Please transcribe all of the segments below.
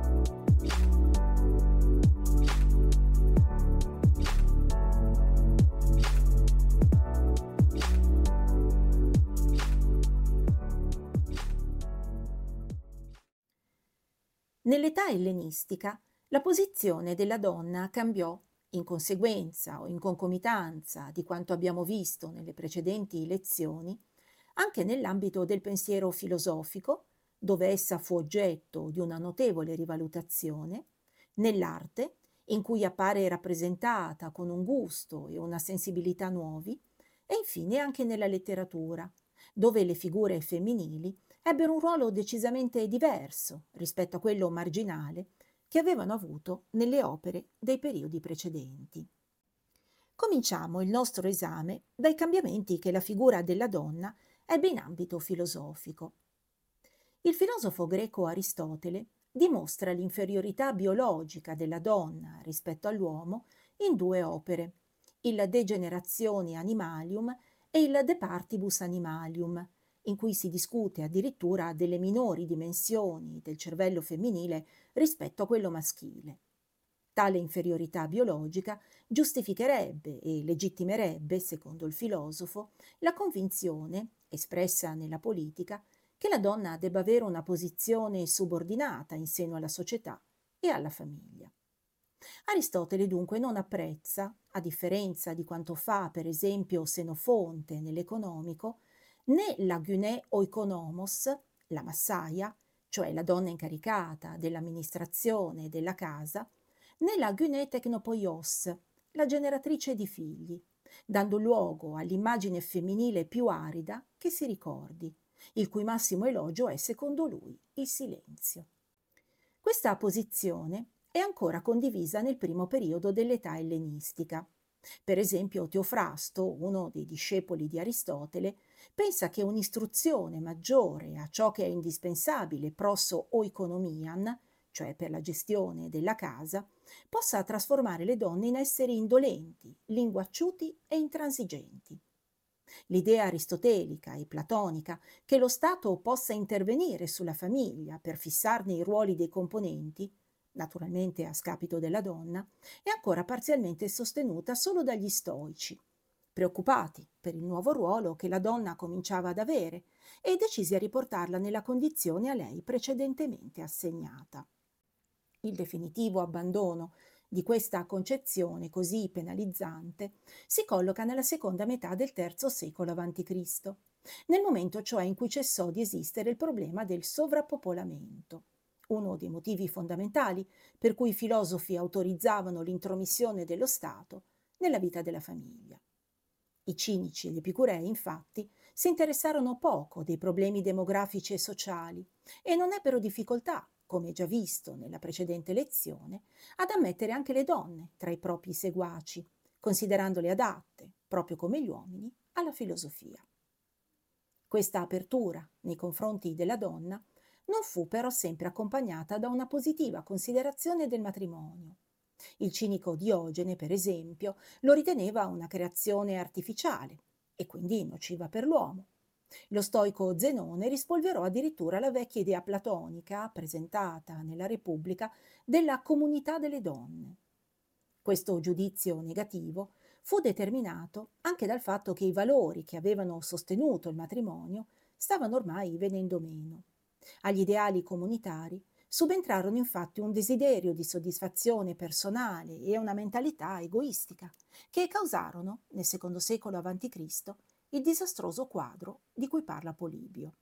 Nell'età ellenistica la posizione della donna cambiò in conseguenza o in concomitanza di quanto abbiamo visto nelle precedenti lezioni, anche nell'ambito del pensiero filosofico, dove essa fu oggetto di una notevole rivalutazione, nell'arte, in cui appare rappresentata con un gusto e una sensibilità nuovi, e infine anche nella letteratura, dove le figure femminili ebbero un ruolo decisamente diverso rispetto a quello marginale che avevano avuto nelle opere dei periodi precedenti. Cominciamo il nostro esame dai cambiamenti che la figura della donna ebbe in ambito filosofico. Il filosofo greco Aristotele dimostra l'inferiorità biologica della donna rispetto all'uomo in due opere, il De Generatione Animalium e il De Partibus Animalium, in cui si discute addirittura delle minori dimensioni del cervello femminile rispetto a quello maschile. Tale inferiorità biologica giustificherebbe e legittimerebbe, secondo il filosofo, la convinzione, espressa nella politica, che la donna debba avere una posizione subordinata in seno alla società e alla famiglia. Aristotele dunque non apprezza, a differenza di quanto fa per esempio Senofonte nell'Economico, né la gynè oikonomos, la massaia, cioè la donna incaricata dell'amministrazione della casa, né la gynè teknopoios, la generatrice di figli, dando luogo all'immagine femminile più arida che si ricordi, il cui massimo elogio è, secondo lui, il silenzio. Questa posizione è ancora condivisa nel primo periodo dell'età ellenistica. Per esempio, Teofrasto, uno dei discepoli di Aristotele, pensa che un'istruzione maggiore a ciò che è indispensabile prosso oikonomian, cioè per la gestione della casa, possa trasformare le donne in esseri indolenti, linguacciuti e intransigenti. L'idea aristotelica e platonica che lo Stato possa intervenire sulla famiglia per fissarne i ruoli dei componenti, naturalmente a scapito della donna, è ancora parzialmente sostenuta solo dagli stoici, preoccupati per il nuovo ruolo che la donna cominciava ad avere e decisi a riportarla nella condizione a lei precedentemente assegnata. Il definitivo abbandono di questa concezione così penalizzante si colloca nella seconda metà del III secolo a.C., nel momento cioè in cui cessò di esistere il problema del sovrappopolamento, uno dei motivi fondamentali per cui i filosofi autorizzavano l'intromissione dello Stato nella vita della famiglia. I cinici e gli epicurei, infatti, si interessarono poco dei problemi demografici e sociali e non ebbero difficoltà, come già visto nella precedente lezione, ad ammettere anche le donne tra i propri seguaci, considerandole adatte, proprio come gli uomini, alla filosofia. Questa apertura nei confronti della donna non fu però sempre accompagnata da una positiva considerazione del matrimonio. Il cinico Diogene, per esempio, lo riteneva una creazione artificiale e quindi nociva per l'uomo. Lo stoico Zenone rispolverò addirittura la vecchia idea platonica, presentata nella Repubblica, della comunità delle donne. Questo giudizio negativo fu determinato anche dal fatto che i valori che avevano sostenuto il matrimonio stavano ormai venendo meno. Agli ideali comunitari subentrarono infatti un desiderio di soddisfazione personale e una mentalità egoistica, che causarono, nel secondo secolo a.C., il disastroso quadro di cui parla Polibio.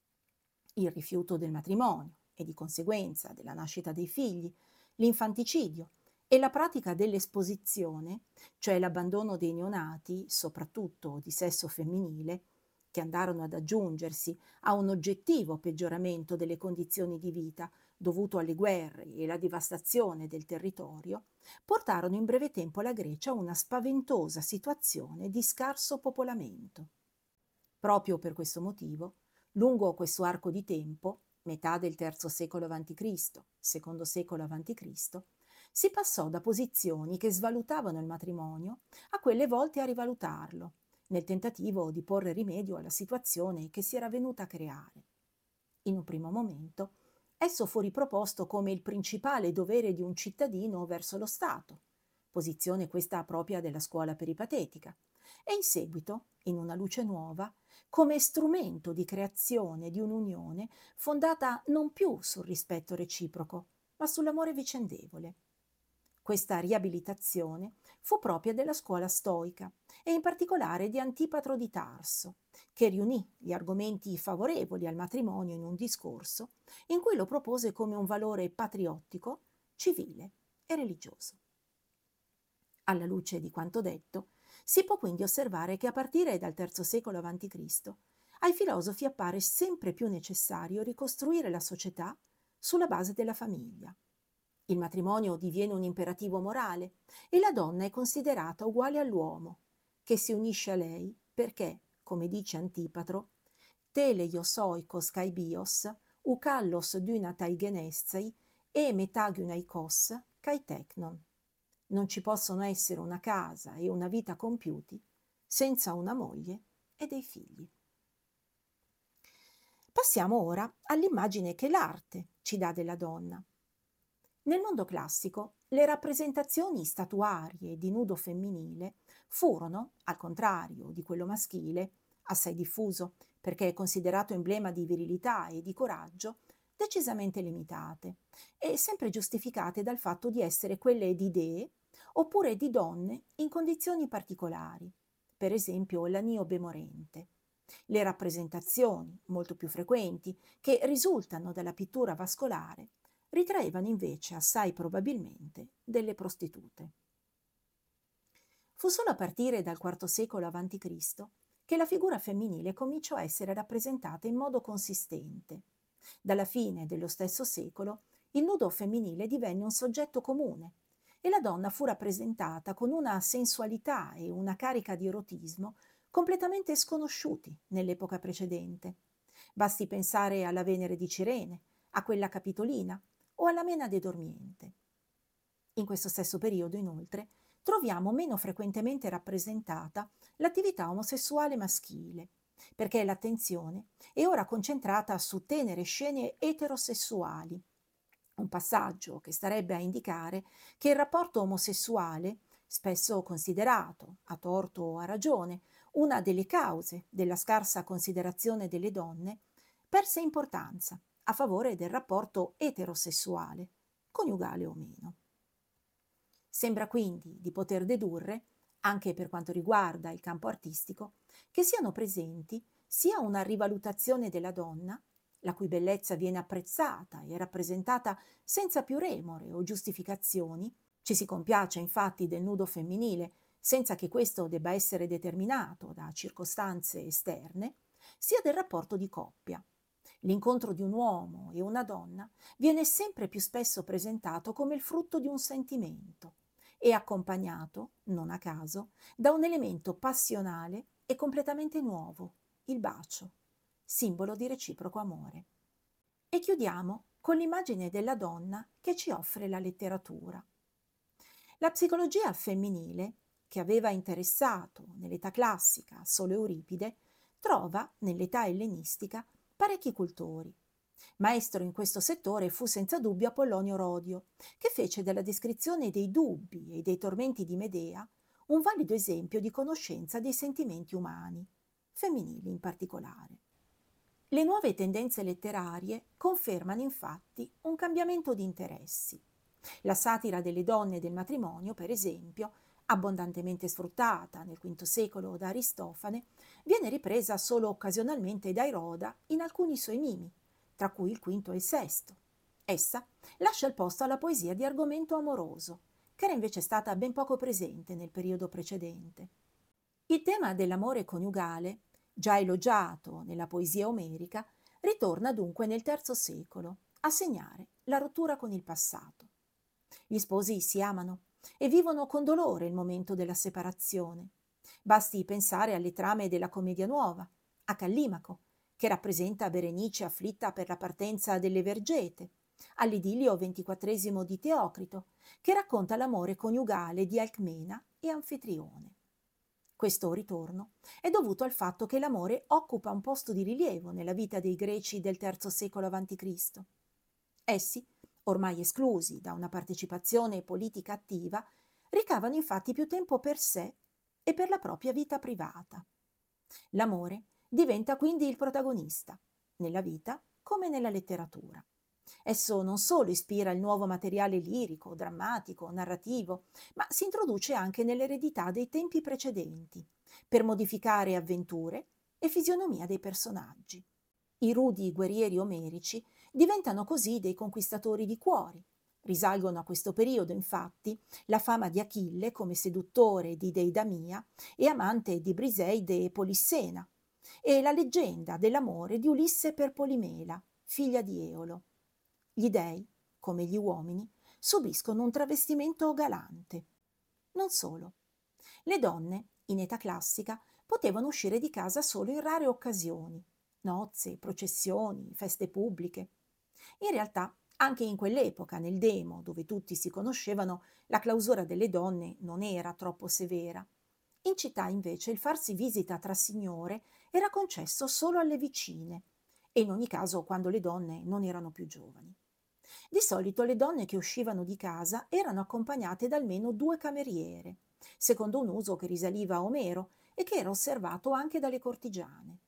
Il rifiuto del matrimonio e di conseguenza della nascita dei figli, l'infanticidio e la pratica dell'esposizione, cioè l'abbandono dei neonati, soprattutto di sesso femminile, che andarono ad aggiungersi a un oggettivo peggioramento delle condizioni di vita dovuto alle guerre e alla devastazione del territorio, portarono in breve tempo la Grecia a una spaventosa situazione di scarso popolamento. Proprio per questo motivo, lungo questo arco di tempo, metà del III secolo a.C., secondo secolo a.C., si passò da posizioni che svalutavano il matrimonio a quelle volte a rivalutarlo, nel tentativo di porre rimedio alla situazione che si era venuta a creare. In un primo momento, Esso fu riproposto come il principale dovere di un cittadino verso lo Stato, posizione questa propria della scuola peripatetica, e in seguito, in una luce nuova, come strumento di creazione di un'unione fondata non più sul rispetto reciproco, ma sull'amore vicendevole. Questa riabilitazione fu propria della scuola stoica e in particolare di Antipatro di Tarso, che riunì gli argomenti favorevoli al matrimonio in un discorso in cui lo propose come un valore patriottico, civile e religioso. Alla luce di quanto detto, si può quindi osservare che a partire dal III secolo a.C. ai filosofi appare sempre più necessario ricostruire la società sulla base della famiglia. Il matrimonio diviene un imperativo morale e la donna è considerata uguale all'uomo, che si unisce a lei perché, come dice Antipatro, teleios oikos kai bios, ukallos dynatai genestei e metagynaikos kai teknon. Non ci possono essere una casa e una vita compiuti senza una moglie e dei figli. Passiamo ora all'immagine che l'arte ci dà della donna. Nel mondo classico, le rappresentazioni statuarie di nudo femminile furono, al contrario di quello maschile, assai diffuso perché è considerato emblema di virilità e di coraggio, decisamente limitate e sempre giustificate dal fatto di essere quelle di dee oppure di donne in condizioni particolari, per esempio la niobe morente. Le rappresentazioni, molto più frequenti, che risultano dalla pittura vascolare, ritraevano invece assai probabilmente delle prostitute. Fu solo a partire dal IV secolo a.C. che la figura femminile cominciò a essere rappresentata in modo consistente. Dalla fine dello stesso secolo il nudo femminile divenne un soggetto comune e la donna fu rappresentata con una sensualità e una carica di erotismo completamente sconosciuti nell'epoca precedente. Basti pensare alla Venere di Cirene, a quella capitolina o alla Menade dormiente. In questo stesso periodo, inoltre, troviamo meno frequentemente rappresentata l'attività omosessuale maschile, perché l'attenzione è ora concentrata su tenere scene eterosessuali, un passaggio che starebbe a indicare che il rapporto omosessuale, spesso considerato, a torto o a ragione, una delle cause della scarsa considerazione delle donne, perse importanza a favore del rapporto eterosessuale, coniugale o meno. Sembra quindi di poter dedurre, anche per quanto riguarda il campo artistico, che siano presenti sia una rivalutazione della donna, la cui bellezza viene apprezzata e rappresentata senza più remore o giustificazioni, ci si compiace infatti del nudo femminile senza che questo debba essere determinato da circostanze esterne, sia del rapporto di coppia. L'incontro di un uomo e una donna viene sempre più spesso presentato come il frutto di un sentimento e accompagnato, non a caso, da un elemento passionale e completamente nuovo, il bacio, simbolo di reciproco amore. E chiudiamo con l'immagine della donna che ci offre la letteratura. La psicologia femminile, che aveva interessato nell'età classica solo Euripide, trova nell'età ellenistica parecchi cultori. Maestro in questo settore fu senza dubbio Apollonio Rodio, che fece della descrizione dei dubbi e dei tormenti di Medea un valido esempio di conoscenza dei sentimenti umani, femminili in particolare. Le nuove tendenze letterarie confermano infatti un cambiamento di interessi. La satira delle donne e del matrimonio, per esempio, abbondantemente sfruttata nel V secolo da Aristofane, viene ripresa solo occasionalmente da Iroda in alcuni suoi mimi, tra cui il V e il VI. Essa lascia il posto alla poesia di argomento amoroso, che era invece stata ben poco presente nel periodo precedente. Il tema dell'amore coniugale, già elogiato nella poesia omerica, ritorna dunque nel III secolo, a segnare la rottura con il passato. Gli sposi si amano e vivono con dolore il momento della separazione. Basti pensare alle trame della Commedia Nuova, a Callimaco, che rappresenta Berenice afflitta per la partenza delle vergete, all'idillio XXIV di Teocrito, che racconta l'amore coniugale di Alcmena e Anfitrione. Questo ritorno è dovuto al fatto che l'amore occupa un posto di rilievo nella vita dei greci del III secolo a.C. Essi, ormai esclusi da una partecipazione politica attiva, ricavano infatti più tempo per sé e per la propria vita privata. L'amore diventa quindi il protagonista, nella vita come nella letteratura. Esso non solo ispira il nuovo materiale lirico, drammatico, narrativo, ma si introduce anche nell'eredità dei tempi precedenti, per modificare avventure e fisionomia dei personaggi. I rudi guerrieri omerici diventano così dei conquistatori di cuori. Risalgono a questo periodo, infatti, la fama di Achille come seduttore di Deidamia e amante di Briseide e Polissena, e la leggenda dell'amore di Ulisse per Polimela, figlia di Eolo. Gli dei, come gli uomini, subiscono un travestimento galante. Non solo. Le donne, in età classica, potevano uscire di casa solo in rare occasioni, nozze, processioni, feste pubbliche. In realtà, anche in quell'epoca, nel Demo, dove tutti si conoscevano, la clausura delle donne non era troppo severa. In città, invece, il farsi visita tra signore era concesso solo alle vicine, e in ogni caso quando le donne non erano più giovani. Di solito le donne che uscivano di casa erano accompagnate da almeno due cameriere, secondo un uso che risaliva a Omero e che era osservato anche dalle cortigiane.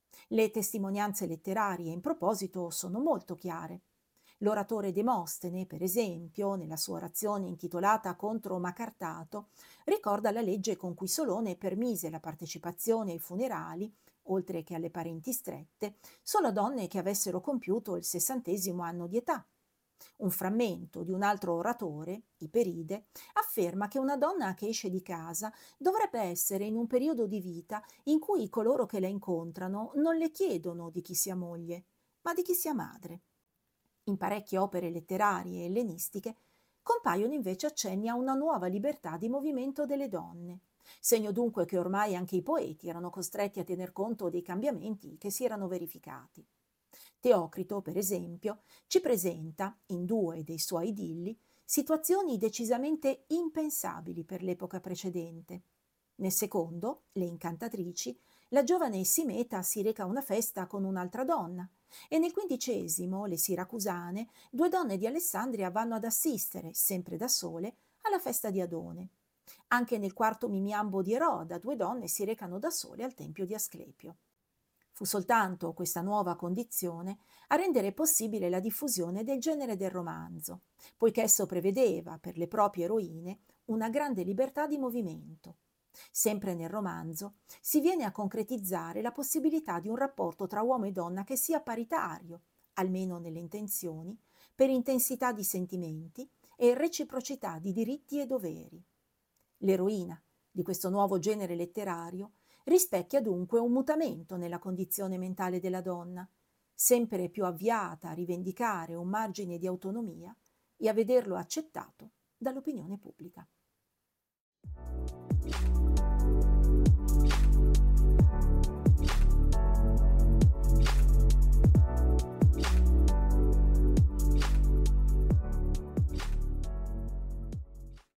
Le testimonianze letterarie in proposito sono molto chiare. L'oratore Demostene, per esempio, nella sua orazione intitolata Contro Macartato, ricorda la legge con cui Solone permise la partecipazione ai funerali, oltre che alle parenti strette, solo a donne che avessero compiuto il 60° anno di età. Un frammento di un altro oratore, Iperide, afferma che una donna che esce di casa dovrebbe essere in un periodo di vita in cui coloro che la incontrano non le chiedono di chi sia moglie, ma di chi sia madre. In parecchie opere letterarie ellenistiche compaiono invece accenni a una nuova libertà di movimento delle donne, segno dunque che ormai anche i poeti erano costretti a tener conto dei cambiamenti che si erano verificati. Teocrito, per esempio, ci presenta, in due dei suoi idilli, situazioni decisamente impensabili per l'epoca precedente. Nel secondo, Le Incantatrici, la giovane Simeta si reca a una festa con un'altra donna, e nel 15°, Le Siracusane, due donne di Alessandria vanno ad assistere, sempre da sole, alla festa di Adone. Anche nel quarto Mimiambo di Eroda, due donne si recano da sole al tempio di Asclepio. Fu soltanto questa nuova condizione a rendere possibile la diffusione del genere del romanzo, poiché esso prevedeva per le proprie eroine una grande libertà di movimento. Sempre nel romanzo si viene a concretizzare la possibilità di un rapporto tra uomo e donna che sia paritario, almeno nelle intenzioni, per intensità di sentimenti e reciprocità di diritti e doveri. L'eroina di questo nuovo genere letterario rispecchia dunque un mutamento nella condizione mentale della donna, sempre più avviata a rivendicare un margine di autonomia e a vederlo accettato dall'opinione pubblica.